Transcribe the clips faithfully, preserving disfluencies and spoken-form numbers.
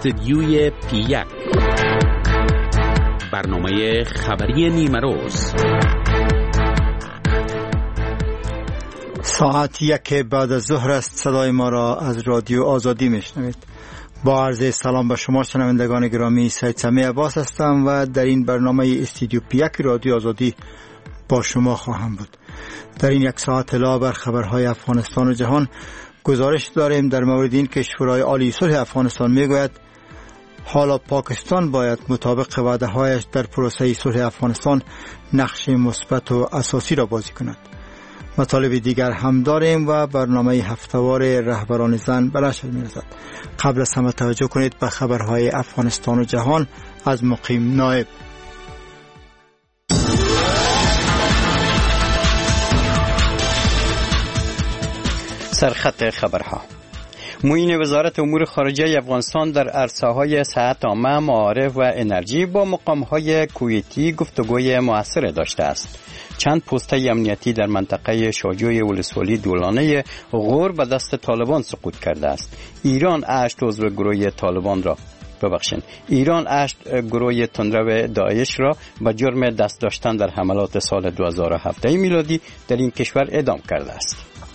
استدیوی پی یک، برنامه خبری نیمه روز. ساعت یک بعد از ظهر است. صدای ما را از رادیو آزادی میشنوید. با عرض سلام به شما شنوندگان گرامی، سید سمی عباس هستم و در این برنامه استدیو پی یک رادیو آزادی با شما خواهم بود. در این یک ساعت علاوه بر خبرهای افغانستان و جهان گزارش داریم در مورد این که شورای عالی صلح افغانستان میگوید حالا پاکستان باید مطابق وعده‌هایش در پروسه صلح افغانستان نقش مثبت و اساسی را بازی کند. مطالب دیگر هم داریم و برنامه هفته‌وار رهبران زن به نشر می‌رسد. قبل از همه توجه کنید به خبرهای افغانستان و جهان از مقیم نایب. سرخط خبرها. معین وزارت امور خارجه افغانستان در عرصه‌های صحت عامه، معارف و انرژی با مقام‌های کویتی گفتگوی موثر داشته است. چند پست امنیتی در منطقه شاجوی ولسوالی دولانه غور به دست طالبان سقوط کرده است. ایران هشت عضو گروه طالبان را ببخشید ایران هشت گروه تندرو داعش را به جرم دست داشتن در حملات سال دو هزار و هفده میلادی در این کشور اعدام کرده است.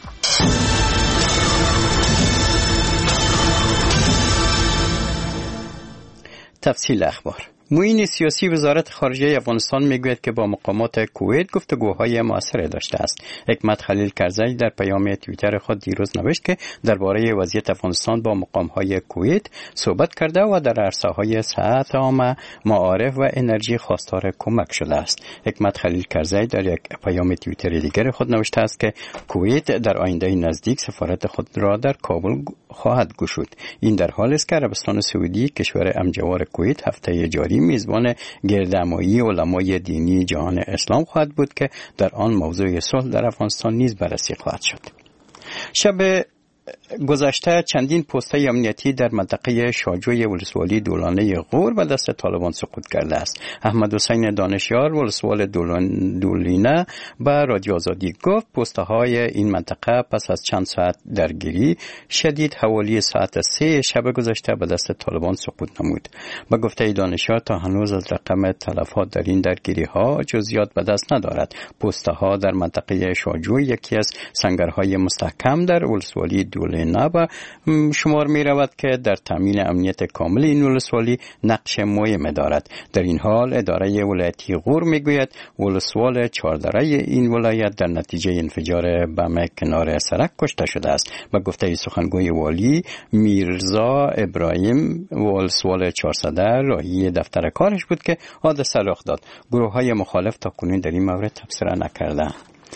تفصیل اخبار. معین سیاسی وزارت خارجه افغانستان میگوید که با مقامات کویت گفتگوهای موثر داشته است. حکمت خلیل کرزی در پیام توییتر خود دیروز نوشت که درباره وضعیت افغانستان با مقامهای کویت صحبت کرده و در عرصه‌های صحت عامه، معارف و انرژی خواستار کمک شده است. حکمت خلیل کرزی در یک پیام توییتر دیگر خود نوشته است که کویت در آینده نزدیک سفارت خود را در کابل خواهد گشود. این در حالی است که عربستان سعودی، کشور همجوار کویت، هفته جاری میزبان گردهمایی علمای دینی جهان اسلام خواهد بود که در آن موضوع صلح در افغانستان نیز بررسی خواهد شد. شب گذشته چندین پست امنیتی در منطقه شاجوی ولسوالی دولانه غور به دست طالبان سقوط کرده است. احمد حسین دانشیار ولسوال دولینه به رادیو آزادی گفت پست‌های این منطقه پس از چند ساعت درگیری شدید حوالی ساعت سه شب گذشته به دست طالبان سقوط نمود. به گفته دانشیار تا هنوز از رقم تلفات در این درگیری‌ها جزئیات به دست ندارد. پست‌ها در منطقه شاجوی یکی از سنگرهای مستحکم در ولسوالی دولینه به شمار می رود که در تامین امنیت کامل این ولسوالی نقش مهم دارد. در این حال اداره ولایتی غور می گوید ولسوال چهاردره این ولایت در نتیجه انفجار بم کنار سرک کشته شده است. به گفته سخنگوی والی میرزا ابراهیم، ولسوال چهارصد راهی دفتر کارش بود که حادثه رخ داد. گروه های مخالف تا کنون در این مورد تبصره نکردند.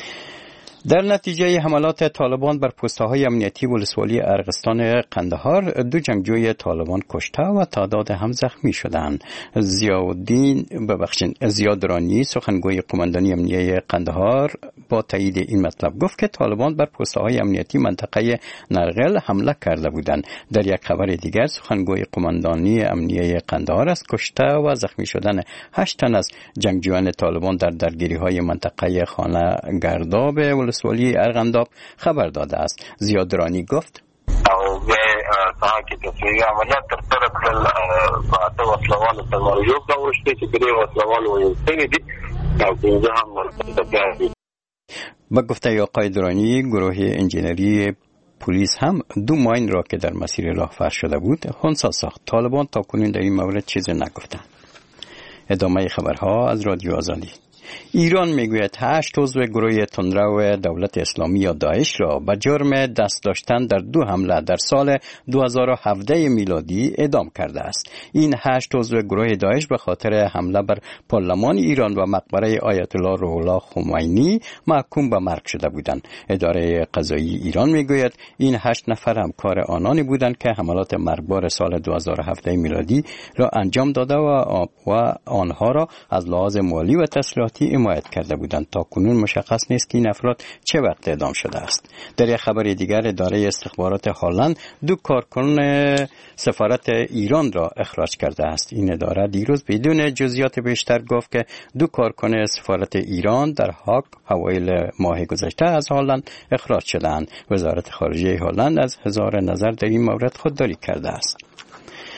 در نتیجه حملات طالبان بر پست‌های امنیتی ولسوالی ارغستان قندهار دو جنگجوی طالبان کشته و تعداد هم زخمی شدند. زیادین ببخشید زیادرانی سخنگوی قماندانی امنیتی قندهار با تایید این مطلب گفت که طالبان بر پست‌های امنیتی منطقه نرگل حمله کرده بودند. در یک خبر دیگر سخنگوی قماندانی امنیتی قندهار از کشته و زخمی شدن هشت تن از جنگجویان طالبان در درگیری‌های منطقه خانه گرداب ولسوالی ارغنداب خبر داده است. زیادرانی گفت او به تا کې تصویر عملیات تر سره کړل په وسلوالو سره یو کاوشته چې دغه وسلوالو یې څنګه دي او څنګه هم ورته. با گفته آقای درانی گروه انجینری پلیس هم دو ماین را که در مسیر راه فرش شده بود خنثی ساخت. طالبان تا کنون در این مورد چیزی نگفتند. ادامه خبرها از رادیو آزادی. ایران میگوید هشت عضو گروه تندرو دولت اسلامی یا داعش را به جرم دست داشتن در دو حمله در سال دو هزار و هفده میلادی اعدام کرده است. این هشت عضو گروه داعش به خاطر حمله بر پارلمان ایران و مقبره آیت الله روح الله خمینی محکوم به مرگ شده بودند. اداره قضایی ایران میگوید این هشت نفر همکار آنانی بودند که حملات مرگبار سال دو هزار و هفده میلادی را انجام داده و, و آنها را از لحاظ مالی و تسلیحاتی حمایت کرده بودند. تا کنون مشخص نیست که این افراد چه وقت اعدام شده است. در یک خبر دیگر اداره استخبارات هلند دو کارکن سفارت ایران را اخراج کرده است. این اداره دیروز بدون جزئیات بیشتر گفت که دو کارکن سفارت ایران در هاگ اوایل ماه گذشته از هلند اخراج شدند. وزارت خارجه هلند از اظهار نظر در این مورد خودداری کرده است.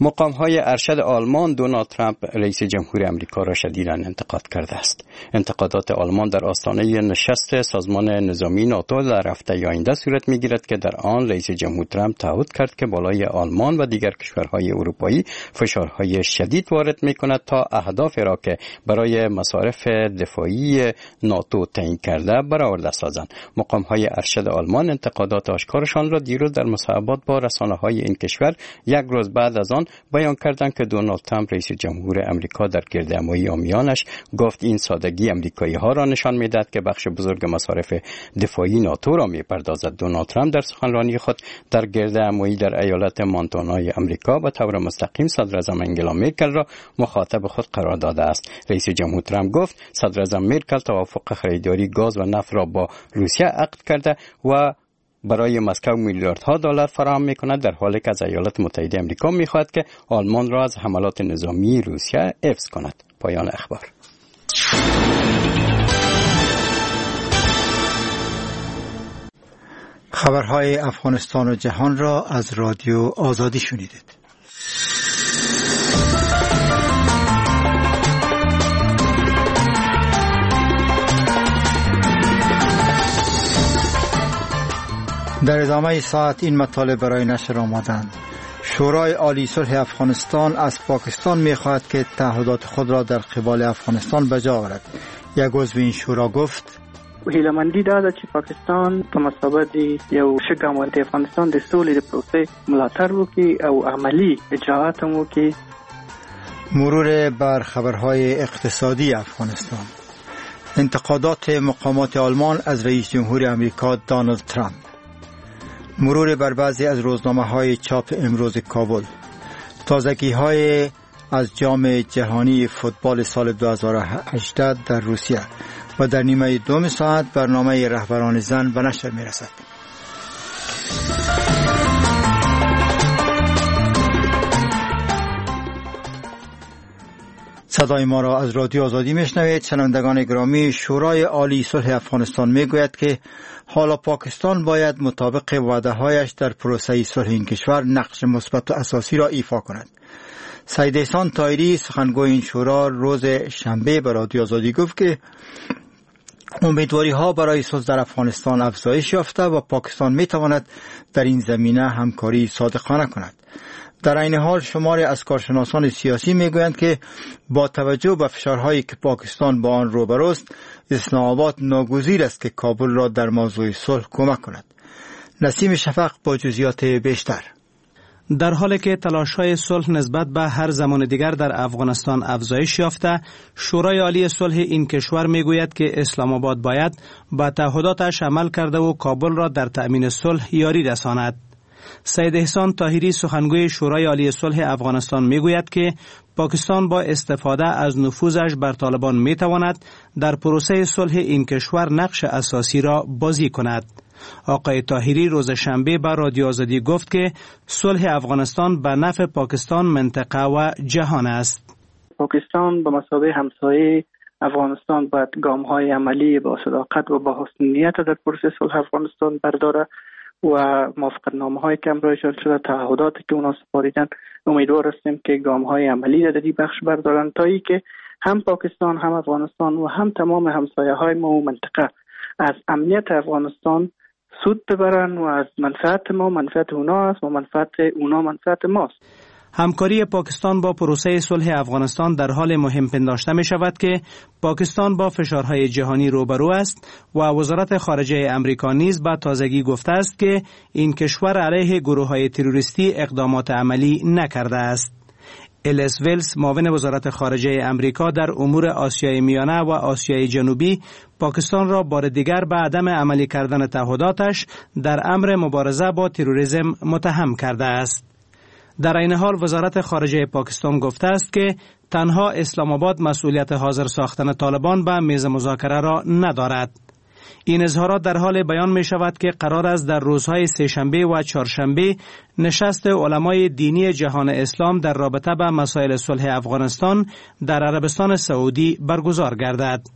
مقام‌های ارشد آلمان دونالد ترامپ رئیس جمهور آمریکا را شدیداً انتقاد کرده است. انتقادات آلمان در آستانه نشست سازمان نظامی ناتو در هفته آینده صورت می‌گیرد که در آن رئیس جمهور ترامپ تعهد کرد که بالای آلمان و دیگر کشورهای اروپایی فشارهای شدید وارد می‌کند تا اهداف را که برای مصارف دفاعی ناتو تعیین کرده برآورده سازند. مقام‌های ارشد آلمان انتقادات آشکارشان را دیروز در مصاحبات با رسانه‌های این کشور یک روز بعد از آن بیان کردند که دونالد ترامپ رئیس جمهور آمریکا در گردهمایی عامیانش گفت این سادگی آمریکایی‌ها را نشان می‌دهد که بخش بزرگ مصارف دفاعی ناتو را می‌پردازد. دونالد ترامپ در سخنرانی خود در گردهمایی در ایالت مونتانای آمریکا به طور مستقیم صدر اعظم انگلا مرکل را مخاطب خود قرار داده است. رئیس جمهور ترامپ گفت صدر اعظم مرکل توافق خریداری گاز و نفت را با روسیه عقد کرده و برای مسکو میلیاردها دلار فراهم میکند، در حالی که از ایالات متحده آمریکا میخواهد که آلمان را از حملات نظامی روسیه حفظ کند. پایان اخبار. خبرهای افغانستان و جهان را از رادیو آزادی شنیدید. در ادامه ساعت این مطالب برای نشر آمدند. شورای عالی صلح افغانستان از پاکستان می‌خواهد که تعهدات خود را در قبال افغانستان بجا آورد. یک عضو این شورا گفت هیله‌مندي دا ده چې پاکستان په مثابه د یو ښه ګاونډي افغانستان د سولې د پروسې ملاتړ وکړي او عملی اجراءات هم وکړي. مرور بر خبرهای اقتصادی افغانستان. انتقادات مقامات آلمان از رئیس جمهور آمریکا دونالد ترامپ. مرور بر بعضی از روزنامه‌های چاپ امروز کابل. تازگی‌های از جام جهانی فوتبال سال دو هزار و هجده در روسیه و در نیمه دوم ساعت برنامه رهبران زن به نشر می‌رسد. صدای ما را از رادیو آزادی میشنوید. شنوندگان گرامی، شورای عالی صلح افغانستان میگوید که حالا پاکستان باید مطابق وعده‌هایش در پروسه صلح این کشور نقش مثبت و اساسی را ایفا کند. سید احسان طاهری سخنگوی این شورا روز شنبه به رادیو آزادی گفت که امیدواری ها برای صلح در افغانستان افزایش یافته و پاکستان می تواند در این زمینه همکاری صادقانه کند. در این حال شماری از کارشناسان سیاسی می گویند که با توجه به فشارهایی که پاکستان با آن روبروست، اسلام آباد ناگزیر است که کابل را در موضوع صلح کمک کند. نسیم شفق با جزئیات بیشتر. در حالی که تلاش‌های صلح نسبت به هر زمان دیگر در افغانستان افزایش یافته، شورای عالی صلح این کشور میگوید که اسلام آباد باید به تعهداتش عمل کرده و کابل را در تأمین صلح یاری رساند. سید احسان طاهری سخنگوی شورای عالی صلح افغانستان میگوید که پاکستان با استفاده از نفوذش بر طالبان میتواند در پروسه صلح این کشور نقش اساسی را بازی کند. آقای طاهری روز شنبه به رادیو آزادی گفت که صلح افغانستان به نفع پاکستان، منطقه و جهان است. پاکستان به مثابه همسایه افغانستان باید گام‌های عملی با صداقت و با حسن نیت در پروسه صلح افغانستان برداره و موافقتنامه‌هایی که امضا شده، تعهداتی که اونا سپاریدن، امیدوار هستیم که گام‌های عملی در این بخش بردارن تا ای که هم پاکستان، هم افغانستان و هم تمام همسایه‌های ما و منطقه از امنیت افغانستان سود ببرن و از منفعت ما منفعت اونا است و منفعت اونا منفعت ماست. همکاری پاکستان با پروسه صلح افغانستان در حال مهم پنداشته می شود که پاکستان با فشارهای جهانی روبرو است و وزارت خارجه امریکا نیز به تازگی گفته است که این کشور علیه گروه‌های تروریستی اقدامات عملی نکرده است. الیس ویلز، معاون وزارت خارجه امریکا در امور آسیای میانه و آسیای جنوبی، پاکستان را بار دیگر به عدم عملی کردن تعهداتش در امر مبارزه با تروریسم متهم کرده است. در این حال وزارت خارجه پاکستان گفته است که تنها اسلام آباد مسئولیت حاضر ساختن طالبان به میز مذاکره را ندارد. این اظهارات در حال بیان می شود که قرار است در روزهای سه‌شنبه و چهارشنبه نشست علمای دینی جهان اسلام در رابطه با مسائل صلح افغانستان در عربستان سعودی برگزار گردد.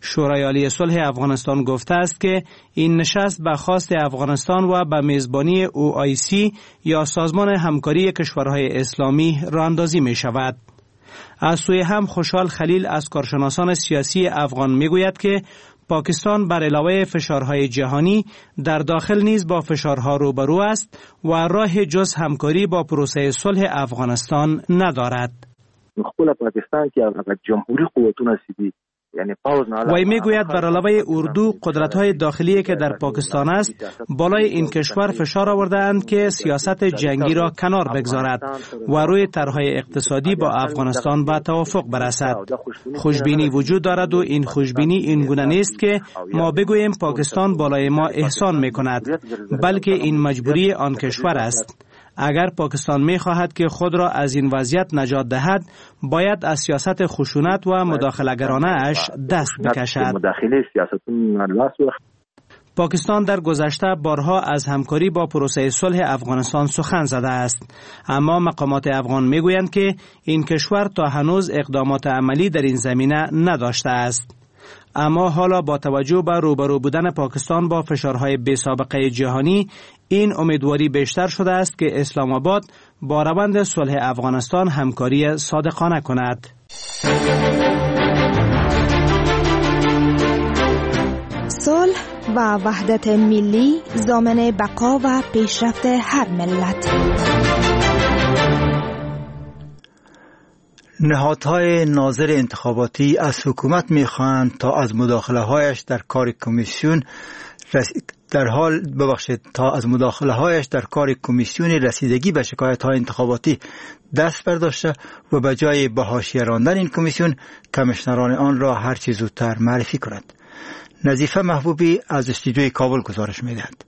شورای عالی صلح افغانستان گفته است که این نشست به خواست افغانستان و به میزبانی او آی سی یا سازمان همکاری کشورهای اسلامی راه‌اندازی می شود. از سوی هم خوشحال خلیل از کارشناسان سیاسی افغان می گوید که پاکستان بر علاوه فشارهای جهانی در داخل نیز با فشارها روبرو است و راه جز همکاری با پروسه صلح افغانستان ندارد. خپل پاکستان کې هغه جمهوری قوتونه سیدي یعنی پاوز نه وی میگوید بر علاوه اردو قدرت‌های داخلی که در پاکستان است بالای این کشور فشار آورده‌اند که سیاست جنگی را کنار بگذارد و روی طرح‌های اقتصادی با افغانستان به توافق برسد. خوشبینی وجود دارد و این خوشبینی این گونه نیست که ما بگوییم پاکستان بالای ما احسان می‌کند، بلکه این مجبوری آن کشور است. اگر پاکستان می خواهد که خود را از این وضعیت نجات دهد، باید از سیاست خشونت و مداخله‌گرانه اش دست بکشد. پاکستان در گذشته بارها از همکاری با پروسه صلح افغانستان سخن زده است، اما مقامات افغان می گویند که این کشور تا هنوز اقدامات عملی در این زمینه نداشته است. اما حالا با توجه به روبرو بودن پاکستان با فشارهای بی‌سابقه جهانی، این امیدواری بیشتر شده است که اسلام آباد با روند صلح افغانستان همکاری صادقانه کند. صلح و وحدت ملی ضامن بقا و پیشرفت هر ملت. نهادهای ناظر انتخاباتی از حکومت می‌خواهند تا از مداخله‌هایش در کار کمیسیون در حال ببخشید تا از مداخله‌هایش در کار کمیسیون رسیدگی به شکایت‌های انتخاباتی دست برداشته و به جای به حاشیه راندن این کمیسیون کمیشنران آن را هر چه زودتر معرفی کند. نظیفه محبوبی از استودیوی کابل گزارش می‌دهد.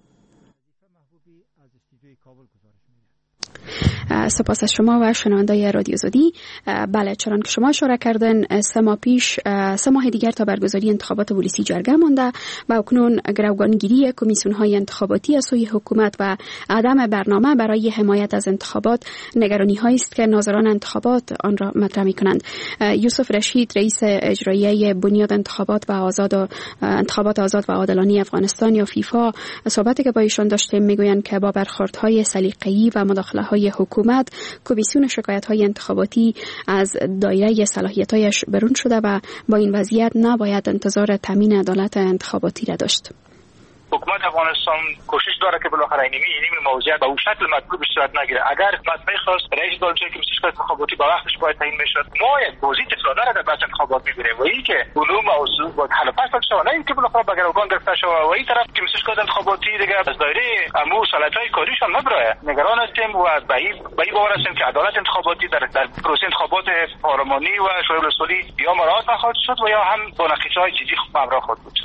سپاس از شما و شنوندای رادیو زودی. بله، چنان که شما اشاره کردن، سه ماه پیش سه ماه دیگر تا برگزاری انتخابات ولسی جرگه مانده و اکنون گروگانگیری کمیسیون های انتخاباتی از سوی حکومت و عدم برنامه برای حمایت از انتخابات نگرانی هایی است که ناظران انتخابات آن را مطرح می کنند. یوسف رشید، رئیس اجرایی بنیاد انتخابات و آزاد و انتخابات آزاد و عادلانه افغانستان یا فیفا، صحبتی که با ایشان داشتیم میگویند که با برخوردهای سلیقه‌ای و مداخله‌های حکومت کمیسیون شکایت‌های انتخاباتی از دایره صلاحیت‌هایش برون شده و با این وضعیت نباید انتظار تامین عدالت انتخاباتی را داشت. حکومت افغانستان کوشش داره که بالاخره اینمی اینمی موضوعیت به اون شکل مطلوب صورت نگیره. اگر مطمئن خواست رئیس دانشگاه که شکایت انتخاباتی با وقتش باید تعیین میشد، ما یک پوزیتیو ساده را در بحث انتخابات می‌بینیم و این که علوم و اصول با حل پس شو نه اینکه بالاخره به گروگان گرفته شو و این طرف که شکایت انتخاباتی دیگه از دایره امور صلاحیت‌های کاریشان نبره. نگران هستیم و به این به این باور هستیم که عدالت انتخاباتی در در پروسه انتخابات پارلمانی و شورای ولسوالی یا مراعات نخواهد شد و یا هم با نقشه‌های جدی همراه خواهد بود.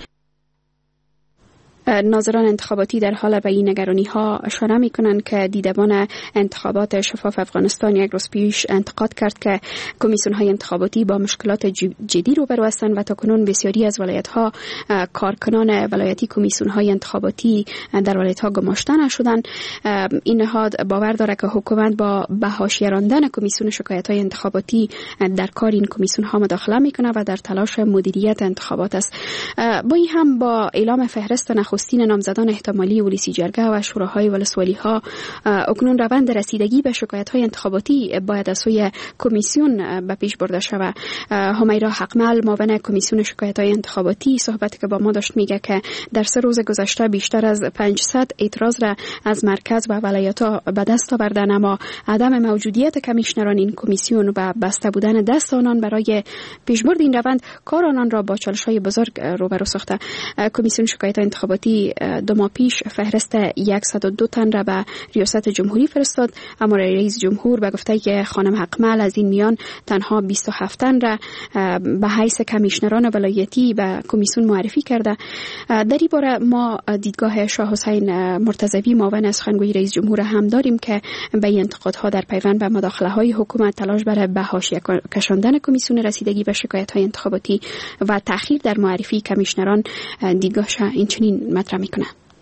ناظران انتخاباتی در حال به این نگرانی ها اشاره می کنند که دیدبان انتخابات شفاف افغانستان یک روز پیش انتقاد کرد که کمیسیون های انتخاباتی با مشکلات جدی روبرو هستند و تاکنون بسیاری از ولایت ها کارکنان ولایتی کمیسیون های انتخاباتی در ولایت ها گماشته نشدند. این نهاد باور دارد که حکومت با به حاشیه راندن کمیسیون شکایت های انتخاباتی در کار این کمیسیون ها مداخله میکنه و در تلاش مدیریت انتخابات است. با این هم با اعلام فهرست نخستین نامزدان احتمالی ولسی جرگه و شوراهای ولسوالی ها اکنون روند رسیدگی به شکایت های انتخاباتی باید از سوی کمیسیون به پیش برده شود. همیرا حقمل، معاون کمیسیون شکایت های انتخاباتی، صحبتی که با ما داشت میگه که در سه روز گذشته بیشتر از پانصد اعتراض را از مرکز و ولایت ها به دست آوردن، اما عدم موجودیت کمیشنران این کمیسیون و بسته بودن دست آنان برای پیشبرد این روند کار آنان را با چالش‌های بزرگ روبرو ساخته. کمیسیون شکایت انتخاباتی دو ماه پیش فهرست صد و دو تن را به ریاست جمهوری فرستاد، اما رئیس جمهور به گفته که خانم حقمل از این میان تنها بیست و هفت تن را به حیث کمیشنران ولایتی به کمیسیون معرفی کرده. در این باره ما دیدگاه شاه حسین مرتضوی، معاون سخنگوی رئیس جمهور هم داریم که به این انتقادها در پیوند به مداخله‌های حکومت، تلاش برای به حاشیه کشاندن کمیسیون رسیدگی به شکایت‌های انتخاباتی و تأخیر در معرفی کمیشنران دیدگاهش این چنین مطرح میکنه. طرف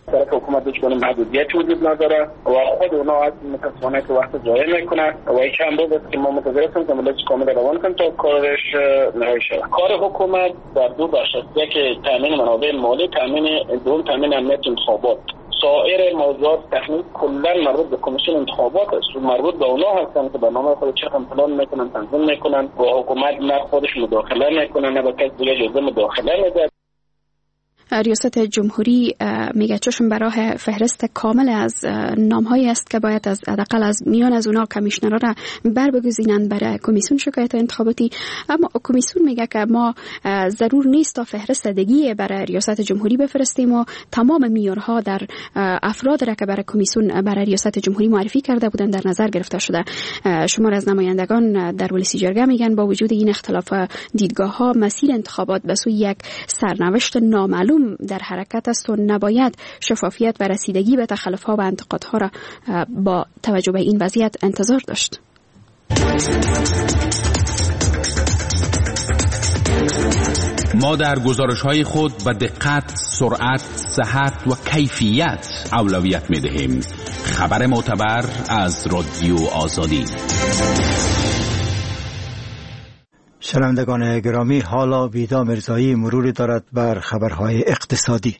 حکومت دچار محدودیت وجود نداره و خود اونا از متاسفانه که وقت ضایع میکنن و این چند روز است که ما منتظر هستیم که مجلس کامل روان کنه تا کارش نهایی شود. کار حکومت در دو بخش است، یکی تامین منابع مالی، تامین دوم تامین امنیت انتخابات. سایر موضوعات تکنیک کلا مربوط به کمیسیون انتخابات است و مربوط به اونا هستند که برنامه خود چقدر پلان میکنن، تنظیم میکنن و حکومت نه خودش مداخله میکنه نه به کسی دیگه اجازه مداخله میده. ریاست جمهوری میگه چشم برای فهرست کامل از نامهایی است که باید از حداقل از میان از اونا کمیشنرها را بر بگزینند برای کمیسیون شکایت انتخاباتی. اما کمیسیون میگه که ما ضرور نیست تا فهرست دیگه برای ریاست جمهوری بفرستیم و تمام معیارها در افراد را که برای کمیسیون برای ریاست جمهوری معرفی کرده بودند در نظر گرفته شده. شمار از نمایندگان در ولسی جرگه میگن با وجود این اختلاف دیدگاه ها مسیر انتخابات به سوی یک سرنوشت نامعلوم در حرکت است و نباید شفافیت و رسیدگی به تخلف‌ها و انتقادها را با توجه به این وضعیت انتظار داشت. ما در گزارش‌های خود به دقت، سرعت، صحت و کیفیت اولویت می‌دهیم. خبر معتبر از رادیو آزادی. شنوندگان گرامی، حالا ویدا مرزایی مروری دارد بر خبرهای اقتصادی.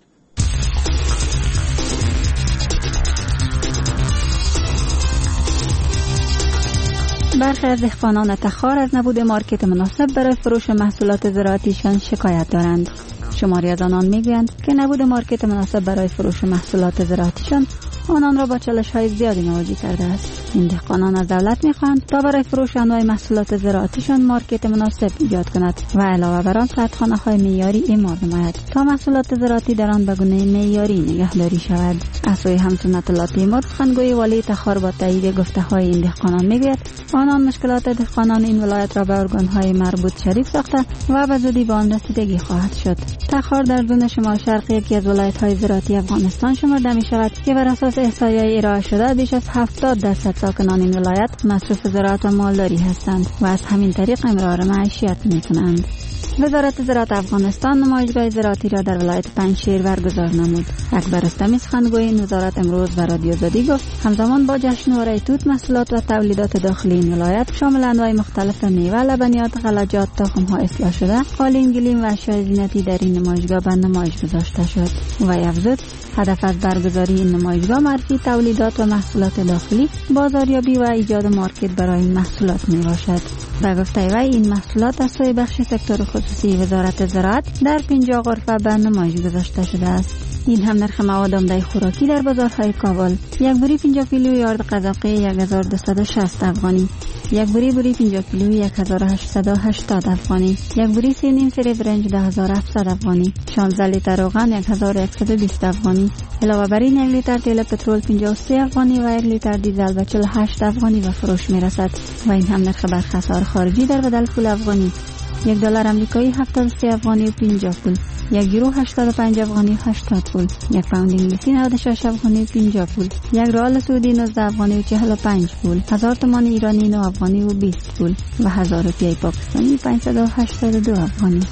برخی از دهقانان تخار از نبود مارکت مناسب برای فروش محصولات زراعتیشان شکایت دارند. شماری از آنان میگویند که نبود مارکت مناسب برای فروش محصولات زراعتیشان آنان را با چالش‌های زیادی مواجه کرده است. این دهقانان از دولت می‌خواهند تا برای فروش انواع محصولات زراعتیشان مارکت مناسب ایجاد کند و علاوه بر آن سردخانه‌های معیاری اعمار نماید تا محصولات زراعتی در آن به گونه معیاری نگهداری شود. از سوی همسنت الله تیمور، سخنگوی والی تخار، با تایید گفته‌های این دهقانان می‌گوید آنان مشکلات دهقانان این ولایت را به ارگان‌های مربوط شریک ساخته و به زودی به آن رسیدگی خواهد شد. تخار در زون شمال شرقی یکی از ولایت‌های زراعتی افغانستان شمرده می‌شود که بر اساس احصایه‌ای ارائه شده بیش از هفتاد درصد ساکنان این ولایت مصروف زراعت و مالداری هستند و از همین طریق امرار معیشت می‌کنند. وزارت زراعت افغانستان نمایشگاه زراعتی را در ولایت پنجشیر برگزار نمود. اکبر رستمی، سخنگوی این وزارت، امروز به رادیو آزادی گفت همزمان با جشنواره توت محصولات و تولیدات داخلی این ولایت شامل انواع مختلف میوه، لبنیات، غلجات، تخم‌ها اصلاح شده، قالین، گلیم و اشیاء زینتی در این نمایشگاه به نمایش گذاشته شد. و افزود هدف از برگزاری این نمایشگاه معرفی تولیدات و محصولات داخلی، بازاریابی و ایجاد مارکت برای این محصولات میباشد. به گفته وی این محصولات از سوی بخش سکتور خصوصی وزارت زراعت در پنجاه غرفه به نمایش گذاشته شده است. این هم نرخ مواد عمده خوراکی در بازارهای کابل: یک بوری پنجاه کیلویی آرد قزاقی یک هزار و دویست و شصت افغانی، یک بوری بوری پنجاه کیلویی یک هزار و هشتصد و هشتاد افغانی، یک بوری سی نیم سری برنج ده هزار و هفتصد افغانی، شانزده لیتر روغن یک هزار و صد و بیست افغانی. علاوه بر این یک لیتر تیل پترول پنجاه و سه افغانی و یک لیتر دیزل به چهل و هشت افغانی به فروش میرسد. و این هم نرخ برخی اسعار خارجی در بدل پول افغانی: یک دلار آمریکایی هفتاد و سه افغانی و پنجاه پول، یک یورو هشتاد و پنج افغانی و هشتاد پول، یک پوند انگلیسی نود و شش افغانی و پنجاه پول، یک ریال سعودی نوزده افغانی و چهل و پنج پول، هزار تومان ایرانی نه افغانی و بیست پول و هزار روپیه پاکستانی پانصد و هشتاد و دو افغانی.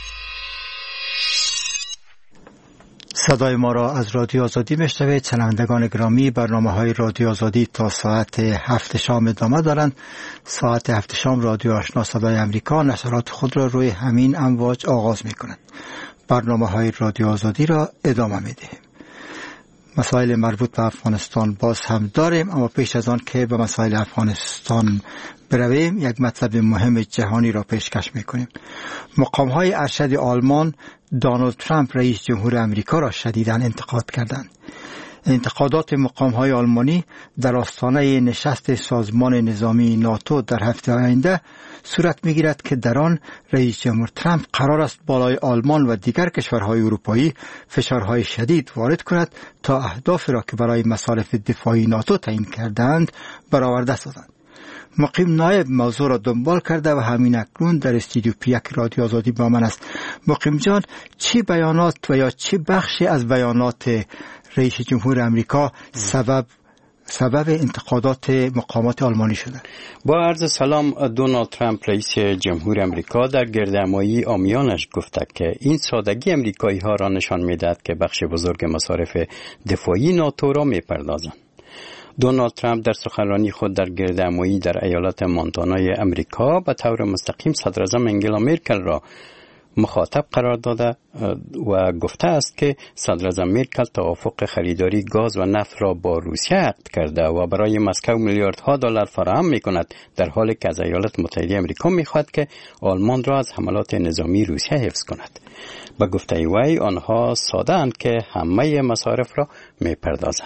صدای ما را از رادیو آزادی میشنوید. شنوندگان گرامی، برنامه‌های رادیو آزادی تا ساعت هفت شام ادامه دارند. ساعت هفت شام رادیو آشنا صدای امریکا نشرات خود را روی همین امواج آغاز می‌کند. برنامه‌های رادیو آزادی را ادامه می‌دهیم. مسائل مربوط به افغانستان باز هم داریم، اما پیش از آن که به مسائل افغانستان برویم یک مطلب مهم جهانی را پیشکش می‌کنیم. مقام‌های ارشد آلمان دونالد ترامپ رئیس جمهور امریکا را شدیداً انتقاد کردند. انتقادات مقام‌های آلمانی در آستانه نشست سازمان نظامی ناتو در هفته آینده صورت می‌گیرد که در آن رئیس جمهور ترامپ قرار است بالای آلمان و دیگر کشورهای اروپایی فشارهای شدید وارد کند تا اهدافی را که برای مصالح دفاعی ناتو تعیین کردند برآورده سازند. مقیم نایب موضوع را دنبال کرده و همین اکنون در استودیو پیک رادیو آزادی با من است. مقیم جان، چه بیانات و یا چه بخشی از بیانات رئیس جمهور امریکا سبب سبب انتقادات مقامات آلمانی شده. با عرض سلام، دونالد ترامپ رئیس جمهور امریکا در گردهمایی عامیانش گفته که این سادگی امریکایی ها را نشان میدهد که بخش بزرگ مصارف دفاعی ناتو را میپردازند. دونالد ترامپ در سخنرانی خود در گردهمایی در ایالت مونتانای امریکا به طور مستقیم صدراعظم انگلا مرکل را مخاطب قرار داده و گفته است که صدراعظم مرکل توافق خریداری گاز و نفت را با روسیه عقد کرده و برای مسکو میلیاردها دلار فراهم میکند، در حالی که از ایالات متحده آمریکا میخواهد که آلمان را از حملات نظامی روسیه حفظ کند. به گفته وی آنها ساده اند که همه مصارف را میپردازند.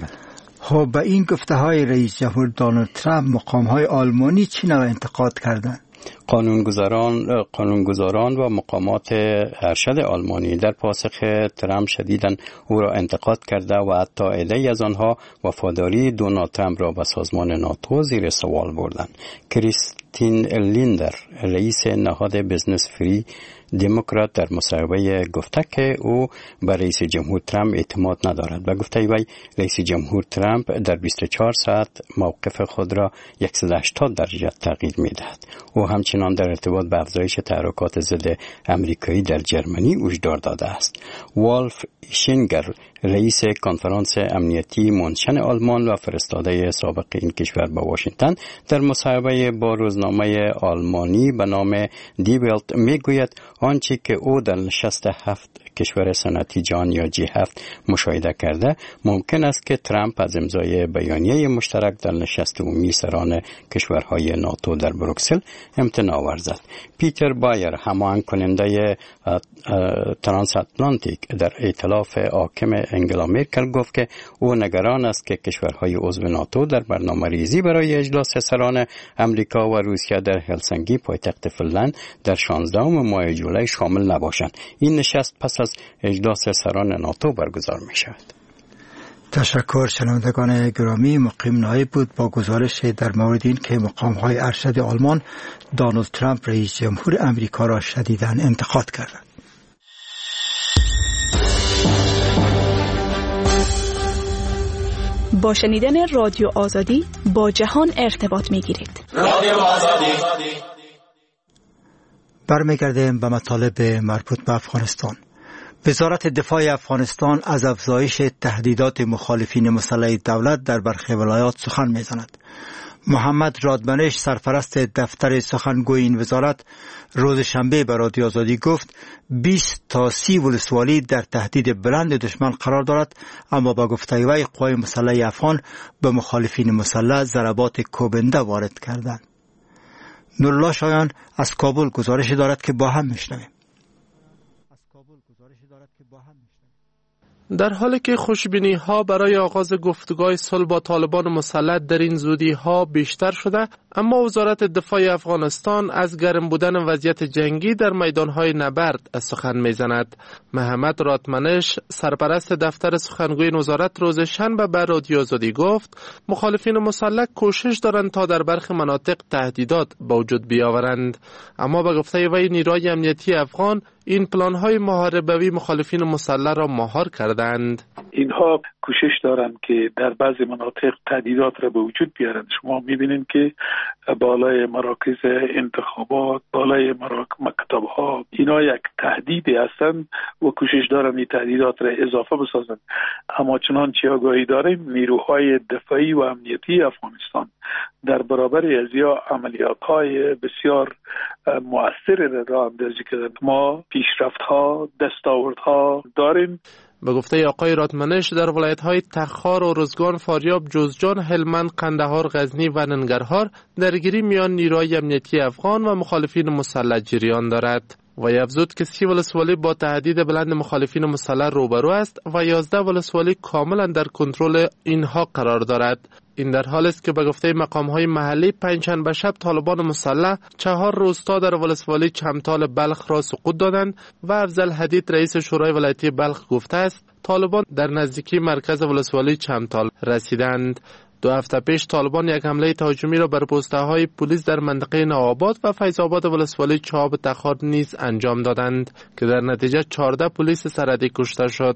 خب به این گفته های رئیس جمهور دونالد ترامپ مقام های آلمانی چی نوع انتقاد کردند؟ قانونگذاران قانونگذاران و مقامات ارشد آلمانی در پاسخ ترامپ شدیداً او را انتقاد کرده و حتی عده‌ای از آنها وفاداری دونالد ترامپ را به سازمان ناتو زیر سوال بردند. کریستین لیندر رئیس نهاد بزنس فری دموکرات در مصاحبه گفته که او به رئیس جمهور ترامپ اعتماد ندارد و گفته وی رئیس جمهور ترامپ در بیست و چهار ساعت موقف خود را صد و هشتاد درجه تغییر می‌دهد. او همچنان در ارتباط به افزایش تحرکات ضد آمریکایی در جرمنی هشدار داده است. والف شینگر رئیس کنفرانس امنیتی منشن آلمان و فرستاده سابق این کشور به واشنگتن در مصاحبه با روزنامه آلمانی به نام دی ولت میگوید آنچه که او در نشست هفت کشور صنعتی جهان یا جی هفت مشاهده کرده ممکن است که ترامپ از امضای بیانیه مشترک در نشست عمومی سران کشورهای ناتو در بروکسل امتناع ورزد. پیتر بایر هماهنگ کننده ترانس اتلانتیک در ائتلاف حاکم انگلا مرکل گفت که او نگران است که کشورهای عضو ناتو در برنامه ریزی برای اجلاس سران امریکا و روسیه در هلسینکی پایتخت فنلند در شانزدهم ماه جولای شامل نباشند. این نشست پس از اجلاس سران ناتو برگزار می شود. تشکر. شنوندگان گرامی، مقیم نایب بود با گزارش در مورد این که مقام‌های ارشد آلمان دونالد ترامپ رئیس جمهور امریکا را شدیداً انتقاد کردند. با شنیدن رادیو آزادی با جهان ارتباط می‌گیرید. رادیو آزادی. برمیگردیم به مطالب مربوط به افغانستان. وزارت دفاع افغانستان از افزایش تهدیدات مخالفین مسلح دولت در برخی ولایات سخن می‌زند. محمد رادمنش سرپرست دفتر سخنگوی این وزارت روز شنبه به رادیو آزادی گفت بیست تا سی ولسوالی در تهدید بلند دشمن قرار دارد، اما با گفته وی قوای مسلح افغان به مخالفین مسلح ضربات کوبنده وارد کردند. نورالله شایان از کابل گزارش دارد که با هم میشنویم. در حالی که خوشبینی ها برای آغاز گفتگوهای صلح با طالبان مسلط در این زودی ها بیشتر شده، اما وزارت دفاع افغانستان از گرم بودن وضعیت جنگی در میدان های نبرد سخن میزند. محمد رادمنش سرپرست دفتر سخنگوی وزارت روز شنبه به رادیو آزادی گفت مخالفین مسلح کوشش دارند تا در برخی مناطق تهدیدات به وجود بیاورند، اما به گفته وی نیروهای امنیتی افغان این پلان‌های محاربوی مخالفین مسلح را مهار کردند. اینها کوشش دارند که در بعضی مناطق تهدیدات را به وجود بیارند. شما می‌بینید که بالای مراکز انتخابات، بالای مراکز مکتب‌ها، اینا یک تهدیدی هستند و کوشش دارند این تهدیدات را اضافه بسازند. اما چنانچه آگاهی داریم نیروهای دفاعی و امنیتی افغانستان در برابر از یا عملیات‌های بسیار مؤثر را اندازی کردند. ما پیشرفت‌ها، دستاوردها داریم. به گفته آقای رادمنش در ولایت‌های تخار و روزگان، فاریاب، جوزجان، هلمند، قندهار، غزنی و ننگرهار درگیری میان نیروهای امنیتی افغان و مخالفین مسلح جریان دارد. و افزود که سی ولسوالی با تهدید بلند مخالفین مسلح روبرو است و یازده ولسوالی کاملا در کنترل اینها قرار دارد. این در حال است که به گفته مقام‌های محلی پنجشنبه شب طالبان مسلح چهار روستا در ولسوالی چمتال بلخ را سقوط دادند و افضل حدید رئیس شورای ولایتی بلخ گفته است طالبان در نزدیکی مرکز ولسوالی چمتال رسیدند. دو هفته پیش طالبان یک حمله تهاجمی را بر پست‌های پلیس در منطقه نوآباد و فیض‌آباد ولسوالی چهاب تخار نیز انجام دادند که در نتیجه چهارده پلیس سرحدی کشته شد.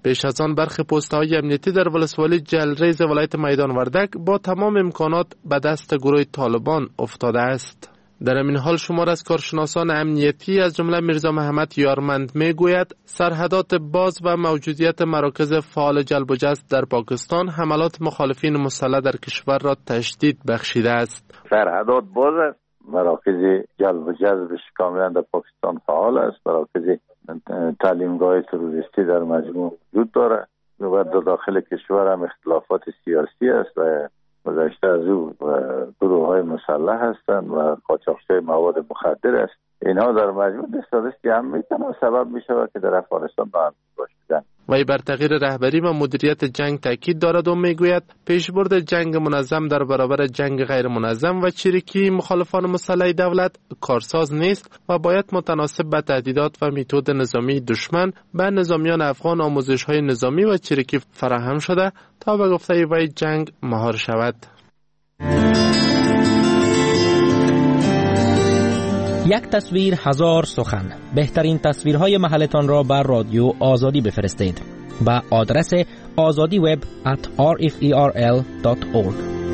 پیش از آن برخی پست‌های امنیتی در ولسوالی جلریز ولایت میدان وردک با تمام امکانات به دست گروه طالبان افتاده است. در این حال شمار از کارشناسان امنیتی از جمله میرزا محمد یارمند میگوید سرحدات باز و موجودیت مراکز فعال جلب و جذب در پاکستان حملات مخالفین مسلح در کشور را تشدید بخشیده است. سرحدات باز است، مراکز جلب و جذبش کاملا در پاکستان فعال است، مراکز تعلیمگاه تروریستی در مجموع وجود دارد و در داخل کشور هم اختلافات سیاسی است و گذشته از او گروه های مسلح هستند و قاچاقچی مواد مخدر است. اینها در مجموع دستاویزی هم میتونه سبب میشود که در افغانستان با هم باشند. وی بر تغییر رهبری و مدیریت جنگ تاکید دارد و میگوید پیشبرد جنگ منظم در برابر جنگ غیر منظم و چریکی مخالفان مسلح دولت کارساز نیست و باید متناسب با تهدیدات و میتود نظامی دشمن به نظامیان افغان آموزش های نظامی و چریکی فراهم شده تا به گفته وی جنگ مهار شود. یک تصویر هزار سخن. بهترین تصویرهای محلتان را بر رادیو آزادی بفرستید با آدرس azadi web at r f e r l dot org.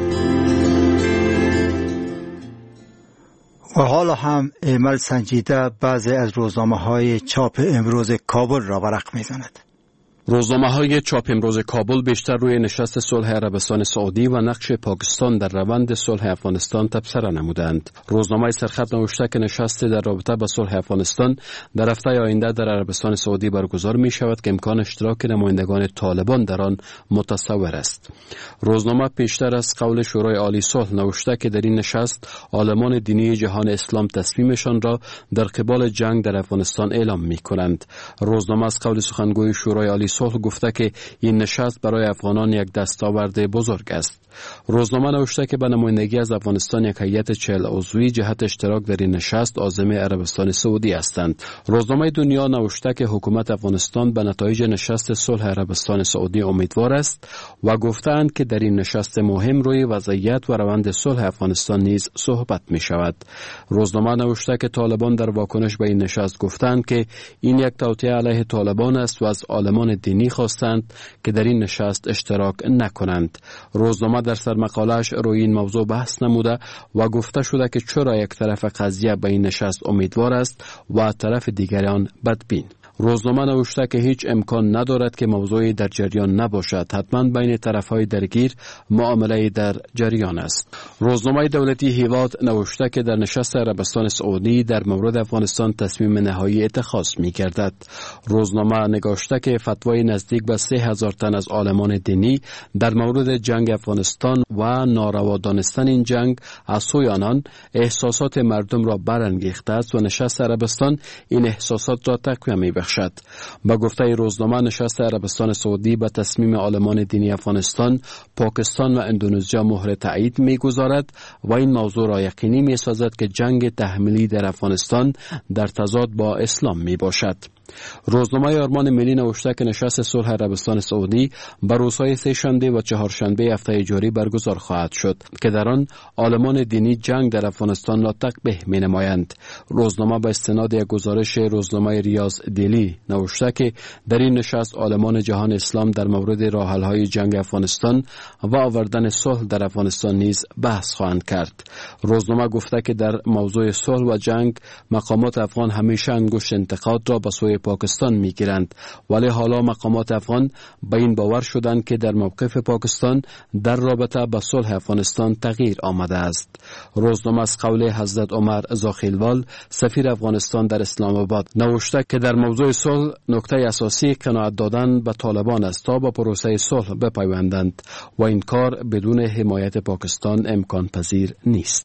و حالا هم عمل سنجیده بعضی از روزنامه‌های چاپ امروز کابل را ورق می‌زند. روزنامه‌های چاپ امروز کابل بیشتر روی نشست صلح عربستان سعودی و نقش پاکستان در روند صلح افغانستان تبصره نمودند. روزنامه سرخط نوشته که نشست در رابطه با صلح افغانستان در هفته آینده در عربستان سعودی برگزار می شود که امکان اشتراک نمایندگان طالبان در آن متصور است. روزنامه پیشتر از قول شورای عالی صلح نوشته که در این نشست عالمان دینی جهان اسلام تصمیمشان را در قبال جنگ در افغانستان اعلام می کنند. روزنامه از قول سخنگوی شورای عالی صلح گفته که این نشست برای افغانان یک دستاورد بزرگ است. روزنامه نوشته که به نمایندگی از افغانستان یک هیئت چهل عضوی جهت اشتراک در این نشست عازم عربستان سعودی هستند. روزنامه دنیا نوشته که حکومت افغانستان به نتایج نشست صلح عربستان سعودی امیدوار است و گفتند که در این نشست مهم روی وضعیت و روند صلح افغانستان نیز صحبت می شود. روزنامه نوشته که طالبان در واکنش به این نشست گفتند که این یک توطئه علیه طالبان است و از عالمان دینی خواستند که در این نشست اشتراک نکنند. روزنامه در سرمقاله‌اش روی این موضوع بحث نموده و گفته شده که چرا یک طرف قضیه به این نشست امیدوار است و طرف دیگران بدبین. روزنامه نوشته که هیچ امکان ندارد که موضوعی در جریان نباشد. حتما بین طرفهای درگیر معامله در جریان است. روزنامه دولتی هیواد نوشته که در نشست عربستان سعودی در مورد افغانستان تصمیم نهایی اتخاذ می گردد. روزنامه نگاشته که فتوای نزدیک به سه هزار تن از عالمان دینی در مورد جنگ افغانستان و ناروا دانستن این جنگ از سوی آنان احساسات مردم را برانگیخته است و نشست عربستان این احساسات را تقویت می بخشد. با گفته روزنامه نشست عربستان سعودی به تصمیم عالمان دینی افغانستان، پاکستان و اندونزیا مهر تایید می‌گذارد و این موضوع را یقینی می‌سازد که جنگ تحمیلی در افغانستان در تضاد با اسلام میباشد. روزنامه آرمان ملی نوشته که نشست صلح عربستان سعودی بر روزهای سه شنبه و چهارشنبه هفته جاری برگزار خواهد شد که در آن عالمان دینی جنگ در افغانستان را تقبیح می‌نمایند. روزنامه با استناد یک گزارش روزنامه ریاض دیلی نوشته که در این نشست عالمان جهان اسلام در مورد راه‌حل‌های جنگ افغانستان و آوردن صلح در افغانستان نیز بحث خواهند کرد. روزنامه گفته که در موضوع صلح و جنگ مقامات افغان همیشه انگشت انتقاد را به سوی پاکستان میگیرند، ولی حالا مقامات افغان به این باور شدند که در موقف پاکستان در رابطه با صلح افغانستان تغییر آمده است. روزنامه از قول حضرت عمر زاخیلوال سفیر افغانستان در اسلام آباد نوشته که در موضوع صلح نکته اساسی قناعت دادن به طالبان است تا با پروسه صلح بپیوندند و این کار بدون حمایت پاکستان امکان پذیر نیست.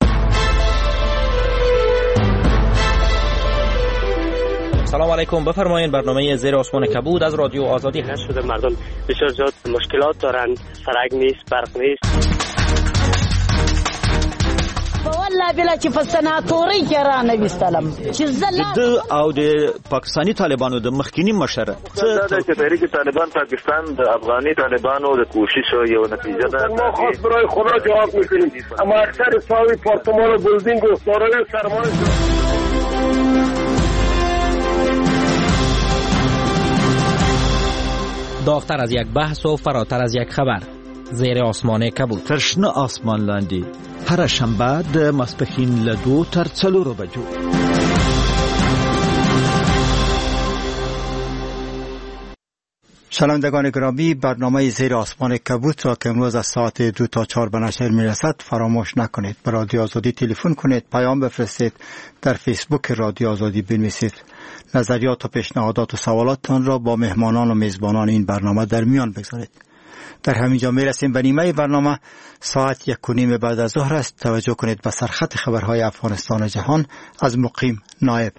سلام علیکم، بفرمایید. برنامه زیر آسمان کبود از رادیو آزادی هست. شده مردم بسیار زیاد مشکلات دارند، سرک نیست، برق نیست. والله بلا چې په سناتوري کې را نه وستلم چې زله د او د پاکستانی طالبانو د مخکینی مشر څه د تحریک طالبان پاکستان د افغاني طالبانو د کوشش یو نتیجه ده. ما خاص برای خدا جواب میکنیم، اما اکثر ساوی پارتمان و بلدینگ و سارای سرمایه داغتر از یک بحث و فراتر از یک خبر. زیر آسمان کبود. ترشنه آسمان لاندی. هر شنبه د ماسپښین له دو تر څلورو بجو. شنوندگان گرامی، برنامه زیر آسمان کبوت را که امروز از ساعت دو تا چهار به نشر میرسد فراموش نکنید. به رادیو آزادی تلفن کنید، پیام بفرستید، در فیسبوک رادیو آزادی بنویسید. نظریات و پیشنهادات و سوالاتتان را با مهمانان و میزبانان این برنامه در میان بگذارید. در همینجا میرسیم به نیمه برنامه. ساعت یک و نیم بعد از ظهر است. توجه کنید به سرخط خبرهای افغانستان و جهان از مقیم نایب.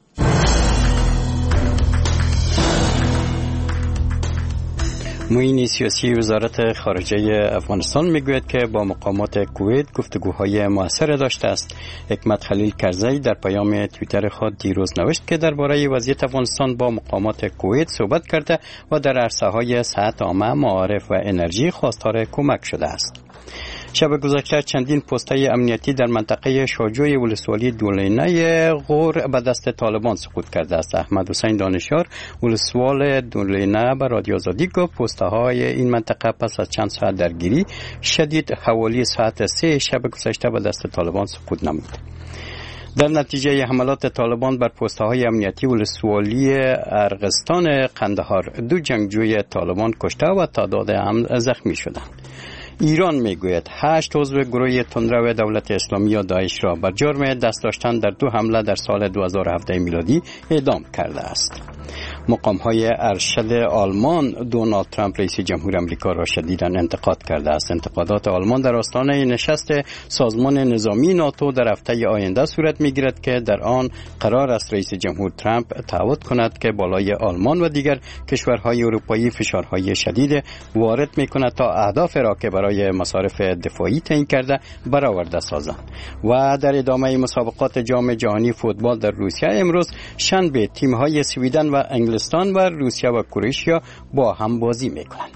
معین سیاسی وزارت خارجه افغانستان میگوید که با مقامات کویت گفتگوهای موثر داشته است. حکمت خلیل کرزی در پیام توییتر خود دیروز نوشت که درباره وضعیت افغانستان با مقامات کویت صحبت کرده و در عرصه‌های صحت عامه، معارف و انرژی خواستار کمک شده است. شب گذشته چندین پست‌های امنیتی در منطقه شاجوی ولسوالی دولینه غور به دست طالبان سقوط کرده است. احمد حسین دانشیار ولسوال دولینه به رادیو آزادی گفت پست‌های این منطقه پس از چند ساعت درگیری شدید حوالی ساعت سه شب گذشته به دست طالبان سقوط نمود. در نتیجه حملات طالبان بر پست‌های امنیتی ولسوالی ارغستان قندهار دو جنگجوی طالبان کشته و تعداد هم زخمی شدند. ایران میگوید هشت عضو گروه تندرو دولت اسلامی یا داعش را بر جرم دست داشتن در دو حمله در سال دو هزار و هفده میلادی اعدام کرده است. مقام‌های ارشد آلمان دونالد ترامپ رئیس جمهور آمریکا را شدیداً انتقاد کرده است. انتقادات آلمان در آستانه نشست سازمان نظامی ناتو در هفته آینده صورت می‌گیرد که در آن قرار است رئیس جمهور ترامپ تعهد کند که بالای آلمان و دیگر کشورهای اروپایی فشارهای شدید وارد می‌کند تا اهداف را که برای مصارف دفاعی تعیین کرده برآورده سازند. و در ادامه مسابقات جام جهانی فوتبال در روسیه امروز شنبه تیم‌های سویدن و انگلستان و روسیه و کرواتیا با هم بازی میکنند.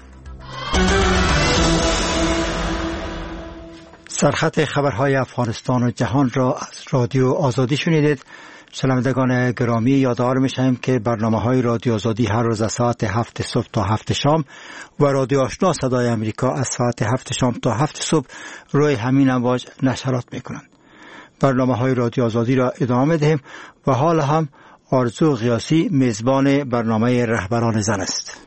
سرخط خبرهای افغانستان و جهان را از رادیو آزادی شنیدید. شنوندگان گرامی، یادآور میشیم که برنامه‌های رادیو آزادی هر روز از ساعت هفت صبح تا هفت شام و رادیو آشنا صدای امریکا از ساعت هفت شام تا هفت صبح روی همین امواج نشرات میکنند. برنامه‌های رادیو آزادی را ادامه دهیم و حال هم آرزو غیاسی میزبان برنامه رهبران زن است.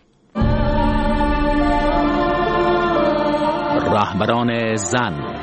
رهبران زن.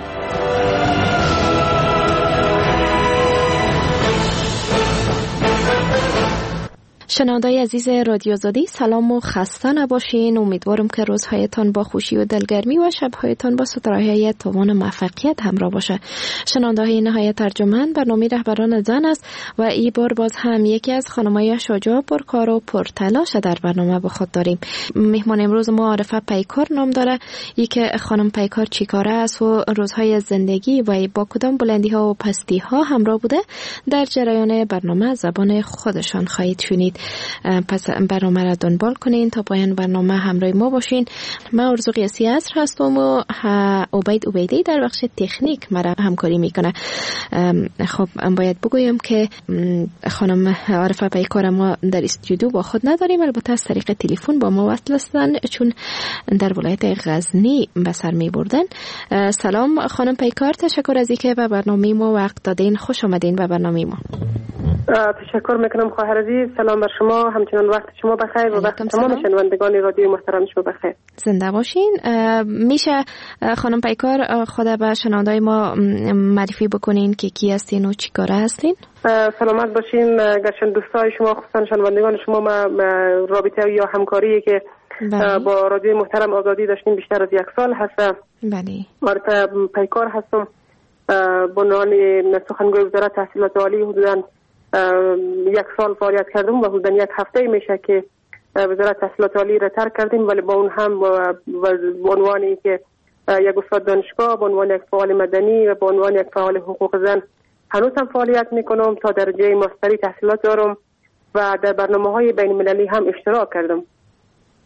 شنوندای عزیز رادیو آزادی، سلام و خسته نباشین. امیدوارم که روزهایتان با خوشی و دلگرمی و شبهایتان با ستاره‌های توان موفقیت همراه باشه. شنوندای نهایت ارجمند، برنامه رهبران زن است و این بار باز هم یکی از خانم‌های شجاع، پرکار و پرتلاش در برنامه با خود داریم. مهمان امروز ما عارفه پیکار نام داره. ای که خانم پیکار چیکاره است و روزهای زندگی و با کدام بلندی‌ها و پستی‌ها همراه بوده در جریان برنامه زبان خودشان خواهید شنید. پس برنامه را دنبال کنین تا پایان برنامه همراه ما باشین. من آرزو قیاسی عصر هستم و عبید عبیدی در بخش تکنیک مرا همکاری میکنه. خب باید بگویم که خانم عارفه پیکار ما در استودیو با خود نداریم، البته از طریق تلفن با ما وصل هستن چون در ولایت غزنی به سر می بردن. سلام خانم پیکار، تشکر از اینکه به برنامه ما وقت دادین. خوش آمدین به برنامه ما. تشکر میکنم خواهر عزیز. سلام بر شما، همچنان وقت شما بخیر و وقت تمام شنوندگان رادیو محترم شما بخیر. زنده باشین. میشه خانم پیکار خود به شنوندای ما معرفی بکنین که کی هستین و چی کاره هستین؟ سلامت باشین. گرچه دوستای شما خصوصا شنوندگان شما ما رابطه یا همکاری که بله. با رادیو محترم آزادی داشتیم بیشتر از یک سال هست. بله. عارفه پیکار هستم، به عنوان سخنگوی وزارت تحصیلات عالی حدوداً یک سال فعالیت کردم و حدوداً یک هفته میشه که وزارت تحصیلات عالی را ترک کردیم، ولی با اون هم به عنوانی که یک استاد دانشگاه، به عنوان یک فعال مدنی و به عنوان یک فعال حقوق زن هنوز هم فعالیت میکنم. تا درجه ماستری تحصیلات دارم و در برنامه‌های بین‌المللی هم اشتراک کردم.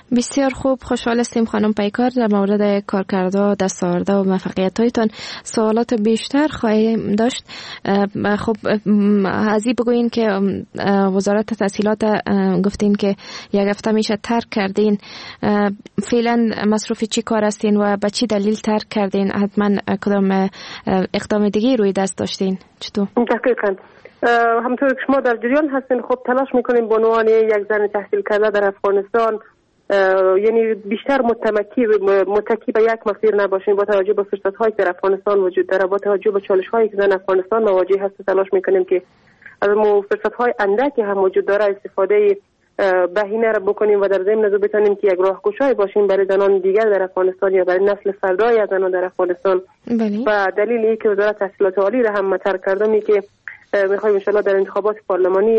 بسیار خوب، خوشحال هستیم خانم پیکار. در مورد کارکردها، دستاوردها و موفقیت‌هایتان سوالات بیشتر خواهیم داشت. خب از این بگوین که وزارت تحصیلات گفتین که یک هفته میشه ترک کردین، فعلا مصروف چی کار هستین و به چی دلیل ترک کردین؟ حتما کدام اقدام دیگه روی دست داشتین؟ چطور؟ دقیقاً همونطور که شما در جریان هستین، خب تلاش میکنیم به عنوان یک زن تحصیل کرده در افغانستان، یعنی بیشتر متمکی متکی به یک مسیر نباشیم. با توجه به فرصت‌هایی که در افغانستان وجود داره، با توجه به چالش‌هایی که در افغانستان مواجه هست، تلاش میکنیم که از مو فرصت‌های اندکی هم وجود داره استفاده بهینه را بکنیم و در ضمن از بتونیم که یک راهگشای باشیم برای زنان دیگر در افغانستان یا برای نسل فردای از زنان در افغانستان. بله. و دلیل اینکه که وزارت تحصیلات عالی را هم مطرح کردم اینه که میخوایم ان شاءالله در انتخابات پارلمانی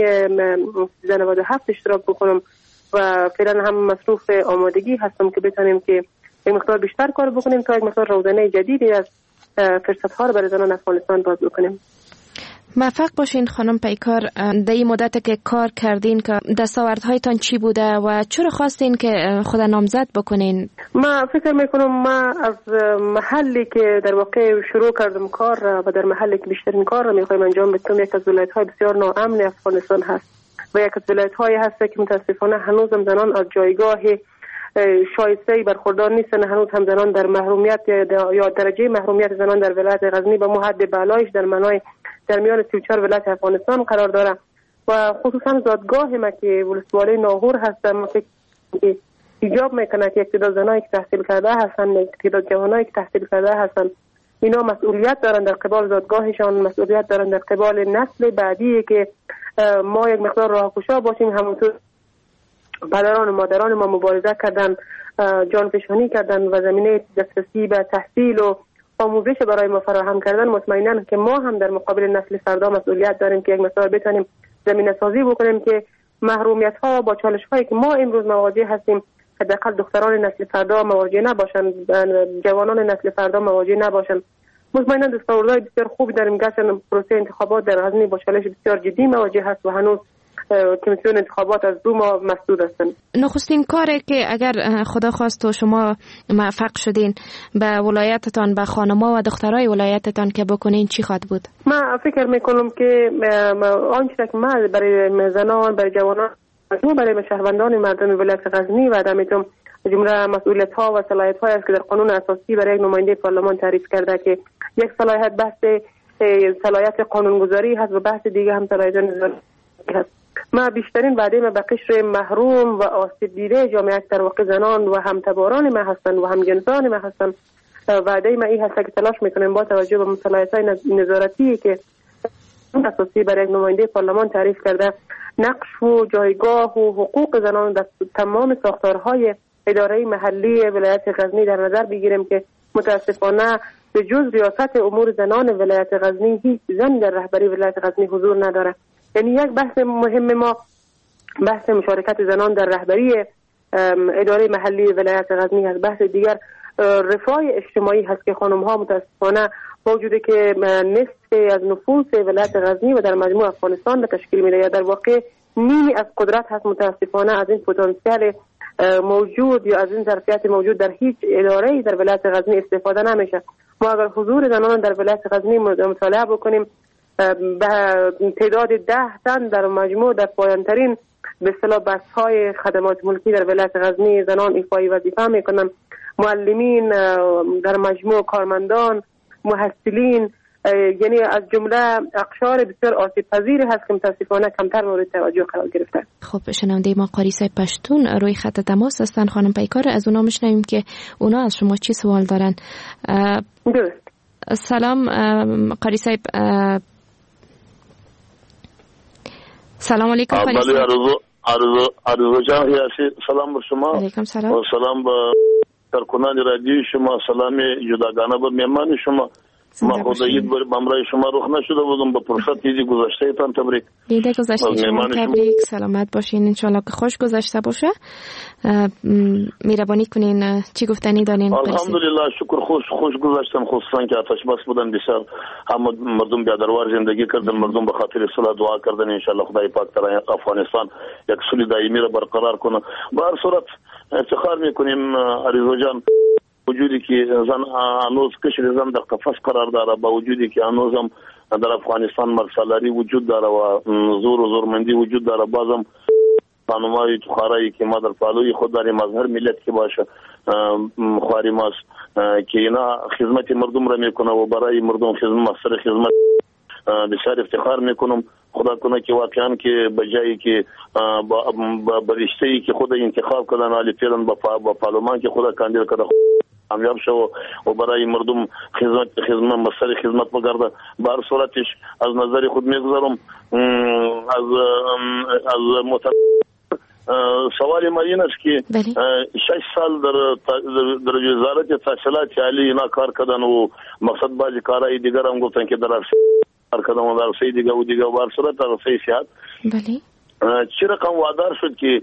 نود و هفت اشتراک بکنم و فعلا هم مصروف آمادگی هستم که بتونیم که یک مقدار بیشتر کار بکنیم تا یک مقدار روزانه جدیدی از فرصت‌ها رو برای زنان افغانستان باز بکنیم. موفق باشین خانم پیکار. در این مدت که کار کردین که دستاوردهایتان چی بوده و چرا خواستین که خود نامزد بکنین؟ ما فکر میکنم ما از محلی که در واقع شروع کردم کار و در محلی که بیشترین کار رو میخوایم انجام بدیم، یک از ولایت‌های بسیار ناامن افغانستان هست و یک از ولایت‌هایی هست که متاسفانه هنوز هم زنان از جایگاه شایسته برخوردار نیستن. هنوز هم زنان در محرومیت یا درجه محرومیت زنان در ولایت غزنی به حد بالایش در منای در میان سی و چهار ولایت افغانستان قرار داره و خصوصا زادگاه ما که ولسوالی ناهور هستم که ایجاب میکنه که تعداد زنایی که تحصیل کرده هستن، تعداد جوانایی که تحصیل کرده هستن، اینا مسئولیت دارن در قبال زادگاهشان، مسئولیت دارن در قبال نسل بعدی که ما یک مقدار راهگشا باشیم. همونطور پدران و مادران ما مبارزه کردن، جانفشانی کردن و زمینه دسترسی به تحصیل و آموزش برای ما فراهم کردن. مطمئنا که ما هم در مقابل نسل فردا مسئولیت داریم که یک مقدار بتونیم زمینه سازی بکنیم که محرومیت ها با چالش هایی که ما امروز مواجه هستیم حداقل دختران نسل فردا مواجه نباشن، جوانان نسل فردا مواجه نباشن. مطمئنا دستاوردهای بسیار خوبی داریم، گرچه پروسه انتخابات در غزنی با چالش بسیار جدی مواجه هست و هنوز کمیسیون انتخابات از دو ماه مسدود هستن. نخستین کاری که اگر خدا خواست و شما موفق شدین به ولایتتان، به خانم‌ها و دخترای ولایتتان که بکنین، چی خواهد بود؟ من فکر میکنم که آنچه که ما برای زنان، برای جوانان، برای شهروندان مردم ولایت غزنی و دمیتم جمله مسئولیت ها و صلاحیت های است که در قانون اساسی برای یک نماینده پارلمان تعریف کرده که یک صلاحیت بحث صلاحیت قانونگذاری هست و بحث دیگه هم صلاحیت نظامی هست. ما بیشترین وعده ما به قشر محروم و آسیب دیده جامعه در واقع زنان و همتباران ما هستند و همجنسان ما هستند. وعده ما این هست که تلاش میکنیم با توجه به صلاحیت‌های نظارتی که اساسی برای یک نماینده پارلمان تعریف کرده، نقش و جایگاه و حقوق زنان در تمام ساختارهای اداره محلی ولایت غزنی در نظر بگیریم که متاسفانه به جز ریاست امور زنان ولایت غزنی هیچ زن در رهبری ولایت غزنی حضور نداره. یعنی یک بحث مهم ما بحث مشارکت زنان در رهبری اداره محلی ولایت غزنی هست. بحث دیگر رفاه اجتماعی هست که خانم ها متاسفانه موجوده که نصف از نفوس ولایت غزنی و در مجموع افغانستان به تشکیل میده، یا در واقع نیمی از قدرت هست. متاسفانه از این پتانسیل موجود یا از این ظرفیت موجود در هیچ اداره‌ای در ولایت غزنی استفاده نمیشه. ما اگر حضور زنان در ولایت غزنی مطالعه بکنیم، به تعداد ده تن در مجموع در پایانترین به اصطلاح بخش‌های خدمات ملکی در ولایت غزنی زنان ایفای وظیفه میکنن. معلمین در مجموع، کارمندان، محصلین، یعنی از جمله اقشار بسیار آسیب پذیر هست که متاسفانه کمتر مورد توجه قرار گرفته. خب شنونده ما قاریسای پشتون روی خط تماس هستن. خانم پیکار، از اونا میشنویم که اونا از شما چی سوال دارن. درست. سلام قاریسای. سلام علیکم قاریسای. عرض عرض عرض جان یاسی سلام بر شما. علیکم سلام. و سلام به کارکنان رادیو شما، سلام جداگانه به مهمان شما. ما خدایی بر بمرای شما روح نشده بودم، به فرصت دیدی گذشته تان تبریک. دیده گذشته شما تبریک، سلامت باشین، انشالله که خوش گذشته باشه. مهربانی کنین چی گفتنی دارین؟ الحمدلله شکر خوش خوش گذشتن، خصوصا که آتش بس بودن بسیار، هم مردم بیادروار زندگی کردن، مردم به خاطر صلح دعا کردن. انشالله خدای پاک تعالی افغانستان یک صلح دائمی را برقرار کنه. به هر صورت افتخار میکنیم عریضا جان وجودی که زن هنوز کشور زن در قفس قرار داره، با وجودی که هنوز هم در افغانستان مرسلاری وجود داره و زور و زورمندی وجود داره، بازم خانمای تخارایی که ما در پالوی خود داریم از هر ملت که باشه خواری ماست که اینا خدمت مردم را میکنه و برای مردم خدمت سر خدمت بسیار افتخار میکنم. خدا کنه که واقعا که به جایی که با رشته‌ای که خود انتخاب کردن علی فعلا با پارلمان که خدا کاندید کرده کامیاب شو و برای مردم خدمت خدمت مسئله خدمت بگرده. بر صورتش از نظر خود میگذارم از از مت سوال ما این است که شش سال در در وزارت تحصیلات عالی اینا کار کردن و مقصد بعضی کارهای دیگر هم گفتن که در کار کردن و در سه دیگه و دیگه بر صورت در سه صحت بله چه رقم وادار شد که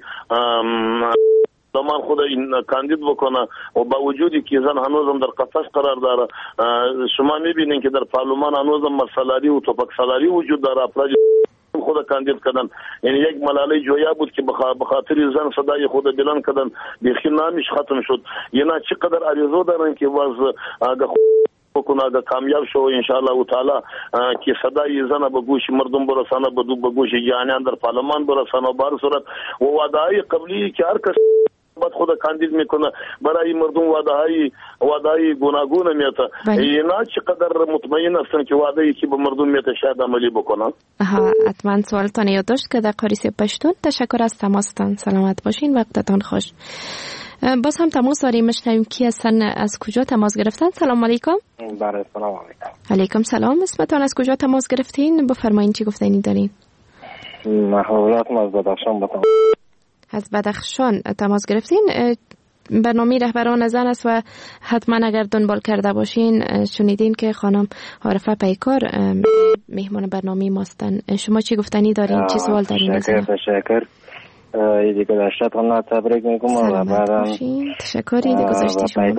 زمان خود این کاندید بکنه و با وجودی که زن هنوزم در قفس قرار داره. شما میبینین که در پارلمان هنوزم مرسلاری و توپک سالاری وجود داره، افراد خود کاندید کردن. یعنی یک ملاله جویا بود که به خاطر زن صدای خود بلند کردن بیخی نامش ختم شد. یعنی چقدر عریضه دارن که باز اگه بکنه اگه کامیاب شو انشاءالله تعالی که صدای زن به گوش مردم برسانه، به به گوش جهانیان در پارلمان برسانه. بر صورت و وعده قبلی که هر کس بعد خود کاندید میکنه برای مردم وعده های وعده های گوناگون میته. اینا چقدر مطمئن هستن که وعده ای که به مردم میته شاید عملی بکنن؟ ها حتما سوالتان یادداشت که در قاریس پشتون. تشکر از تماستان، سلامت باشین، وقتتان خوش. باز هم تماس داریم، میشنویم کی هستن، از کجا تماس گرفتن؟ سلام علیکم. بله سلام علیکم. علیکم سلام، اسمتان، از کجا تماس گرفتین؟ بفرمایید چی گفتنی دارین؟ محولات از بدخشان بتام. از بدخشان تماس گرفتین. برنامه رهبران زن است و حتما اگر دنبال کرده باشین شنیدین که خانم عارفه پیکار مهمان برنامه ماستن. شما چی گفتنی دارین؟ چی سوال دارین؟ تشکر تشکر. ایدی گذشتتون تبریک میگم و بعدم تشکر. ایدی گذشته شما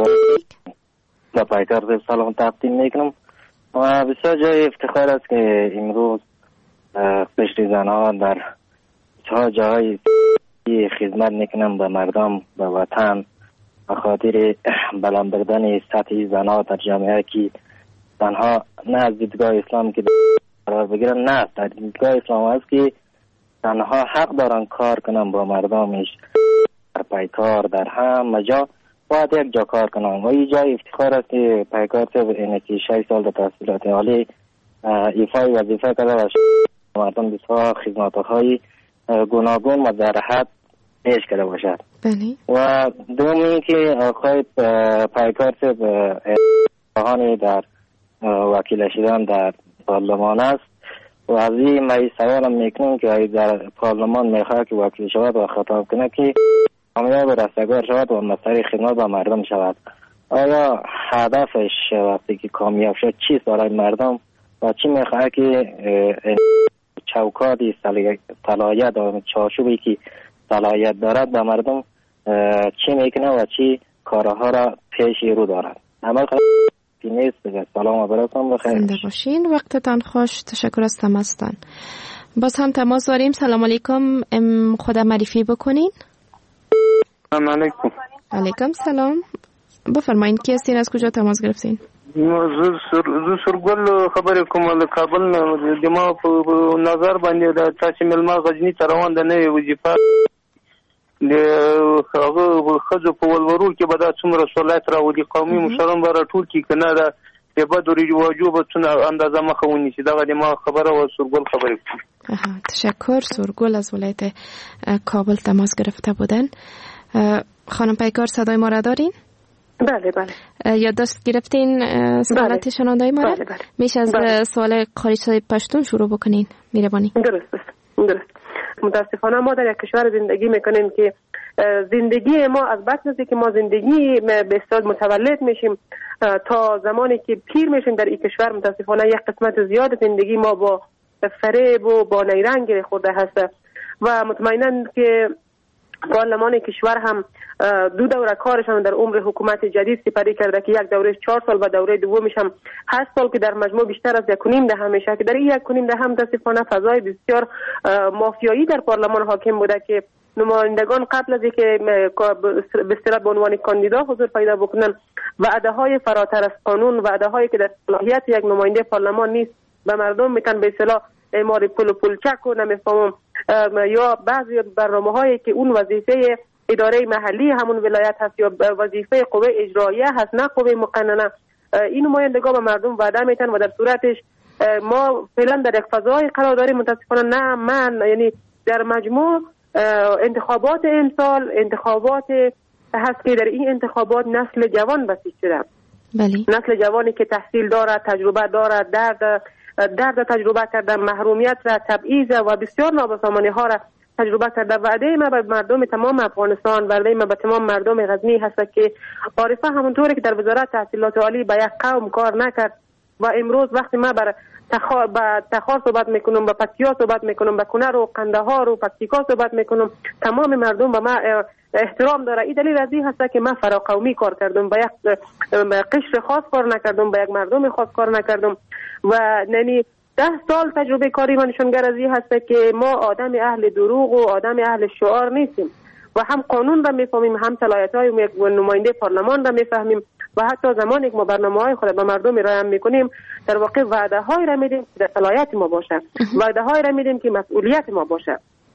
با پیکار سلام تقدیم میکنم و بسیار جای افتخار است که امروز قشر زنها در چه جای خدمت میکنم به مردم، به وطن، به خاطر بلند بردن سطح زنها در جامعه که تنها نه از دیدگاه اسلام که قرار بگیرن، نه در دیدگاه اسلام است که تنها حق دارن کار کنن با مردمش، در پیکار در همه جا باید یک جا کار کنن و این جای افتخار است که پیکار طب اینکی شش سال در تحصیلات عالی ایفای وظیفه کرده و مردم بسیار خدماتهای گوناگون و در حد پیش کرده باشد. بله. و دوم این که آقای پیکار طب خواهانی در وکیل شدن در پارلمان است و از این من سوالم میکنم که در پارلمان میخواد که وکیل شود و خطاب کنه که کامیاب رستگار شود و مسئله خدمت به مردم شود. آیا هدفش وقتی که کامیاب شد چیست برای مردم و چی میخواد که چوکاتی صلاحیت و چارچوبی که صلاحیت دارد به مردم چی میکنه و چی کارها را پیش رو دارد؟ عمل نیست. سلام و براتون بخیر. زنده باشین، وقتتان خوش. تشکر از تماستان. باز هم تماس داریم. سلام علیکم، خود معرفی بکنین. سلام علیکم. علیکم سلام، بفرمایین کی هستین، از کجا تماس گرفتین؟ زه سرګل خبرې کوم له کابل نه. د ما په نظر باندې د تاسو ملما غزنی ته روان ده نوې وظیفه د هغه خځو په ولورو کې به دا څومره سولایت راولي، قومي مشران به راټول کړي که نه د بد و رواجو به څونه اندازه مخه ونیسي. دغه د ما خبره و. سرګل خبرې کوم. تشکر. سرګل از ولایت کابل تماس گرفته بودن. خانم پیکار صدای ما را دارین؟ بله بله. یادداشت گرفتین سوالات شنونده‌های ما را؟ بله بله. میشه از بله. سوال قاریچه پشتون شروع بکنین میربانی؟ درست است. درست. متاسفانه ما در یک کشور زندگی میکنیم که زندگی ما از بس که ما زندگی به اصطلاح متولد میشیم تا زمانی که پیر میشیم در این کشور متاسفانه یک قسمت زیاد زندگی ما با فریب و با نیرنگ خورده هست و مطمئنا که پارلمان کشور هم دو دوره کارشان در عمر حکومت جدید سپری کرده که یک دوره چهار سال و دوره دومش هم هشت سال که در مجموع بیشتر از یک و نیم دهه میشه که در این یک و نیم دهه هم متاسفانه فضای بسیار مافیایی در پارلمان حاکم بوده که نمایندگان قبل از اینکه به اصطلاح به عنوان کاندیدا حضور پیدا بکنن وعده های فراتر از قانون، وعده هایی که در صلاحیت یک نماینده پارلمان نیست به مردم میتن به اصطلاح اعمار پول و پولچک و نمیفهمم یا بعضی برنامه هایی که اون وظیفه اداره محلی همون ولایت هست یا وظیفه قوه اجراییه هست نه قوه مقننه، این نمایندگان به مردم وعده میتن و در صورتش ما فعلا در یک فضای قرار داریم. متاسفانه نه من یعنی در مجموع انتخابات امسال انتخابات هست که در این انتخابات نسل جوان بسیج شده. بله. نسل جوانی که تحصیل دارد، تجربه دارد، درد درد تجربه کرده، محرومیت را، تبعیض و بسیار نابسامانی ها را تجربه کرده. وعده ما به مردم تمام افغانستان، وعده ما به تمام مردم غزنی هست که عارفه همونطوری که در وزارت تحصیلات عالی به یک قوم کار نکرد و امروز وقتی ما بر تخار با تخار صحبت میکنم، با پکتیا صحبت میکنم، با کنر و قندهار و پکتیکا صحبت میکنم، تمام مردم به ما احترام داره. این دلیل از این هست که من فراقومی کار کردم، با یک قشر خاص کار نکردم، با یک مردم خاص کار نکردم و یعنی ده سال تجربه کاری من نشانگر از این هست که ما آدم اهل دروغ و آدم اهل شعار نیستیم و هم قانون را میفهمیم، هم صلاحیت‌های یک نماینده پارلمان را میفهمیم و حتی زمانی که ما برنامه‌های خود به مردم ارائه میکنیم در واقع وعده‌هایی را میدیم که در صلاحیت ما باشه، وعده‌هایی را میدیم که مسئولیت ما باشه.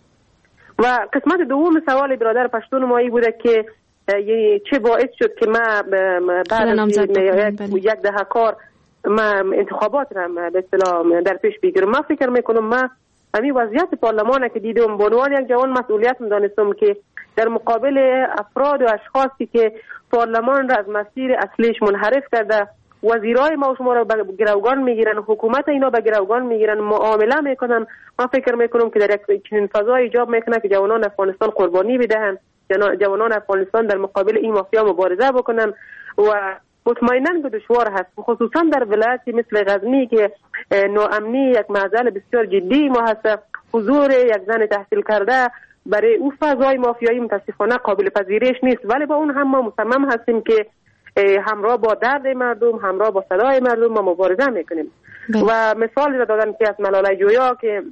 و قسمت دوم سوال برادر پشتون ما ای بوده که یعنی چه باعث شد که ما بعد از یک دهه کار ما انتخابات را به اصطلاح در پیش بگیرم. ما فکر میکنم ما همین وضعیت پارلمان که دیدم به عنوان یک جوان مسئولیت می‌دانستم که در مقابل افراد و اشخاصی که پارلمان را از مسیر اصلیش منحرف کرده، وزیرای ما و شما را به گروگان میگیرن، حکومت اینا به گروگان میگیرن، معامله میکنن، ما فکر میکنم که در یک چنین فضای ایجاب میکنه که جوانان افغانستان قربانی بدهن، جوانان افغانستان در مقابل این مافیا مبارزه بکنن و مطمئناً که دشوار هست، خصوصا در ولایتی مثل غزنی که ناامنی یک معضل بسیار جدی ما هست. حضور یک زن تحصیل کرده برای او فضای مافیایی متاسفانه قابل پذیرش نیست، ولی با اون هم ما مصمم هستیم که همراه با درد مردم، همراه با صدای مردم ما مبارزه میکنیم. و مثال را دادن که از ملاله جویا که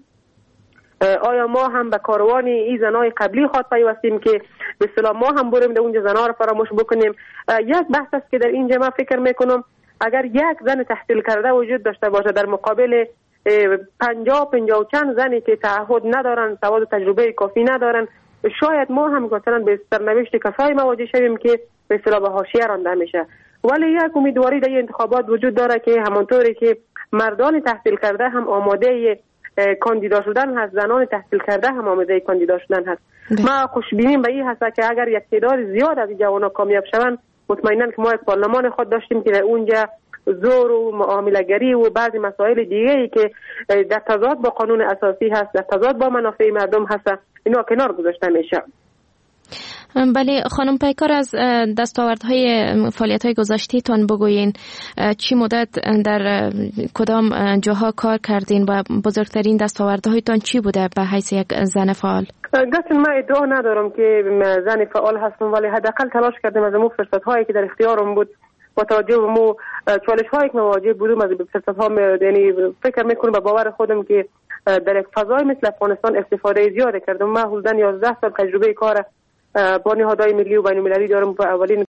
آیا ما هم به کاروان این زنای قبلی خود پیوستیم که به اصطلاح ما هم بریم در اونجا زنا را فراموش بکنیم. یک بحث است که در اینجا ما فکر میکنم اگر یک زن تحصیل کرده وجود داشته باشه در مقابل پنجاه پنجاه و چند زنی که تعهد ندارن، سواد و تجربه کافی ندارن، شاید ما هم مثلا به سرنوشت کسایی مواجه شویم که به اصطلاح به حاشیه رانده میشه. ولی یک امیدواری در این انتخابات وجود داره که همونطوری که مردان تحصیل کرده هم آماده کاندیدا شدن هست، زنان تحصیل کرده هم آماده کاندیدا شدن هست. ما خوشبینیم به این هست که اگر یک تعداد زیاد از جوانان کامیاب شوند، مطمئنا که ما یک پارلمان خود داشتیم که در اونجا زور و معامله‌گری و بعضی مسائل دیگه‌ای که در تضاد با قانون اساسی هست، در تضاد با منافع مردم هست، اینا کنار گذاشته میشه. بله خانم پیکار، از دستاوردهای فعالیت‌های گذشته‌تان بگویین. چی مدت در کدام جاها کار کردین و بزرگترین دستاوردهایتان چی بوده به حیث یک زن فعال؟ گفتم من ادعا ندارم که زن فعال هستم، ولی حداقل تلاش کردم از اون فرصت‌هایی که در اختیارم بود با توجه به مو چالش‌هایی که مواجه بودم از فرصت‌ها، یعنی فکر می‌کنم به باور خودم که در یک فضای مثل افغانستان استفاده زیاد کردم. من حدوداً یازده سال تجربه کار با نهادهای ملی و بین‌المللی دارم و اولین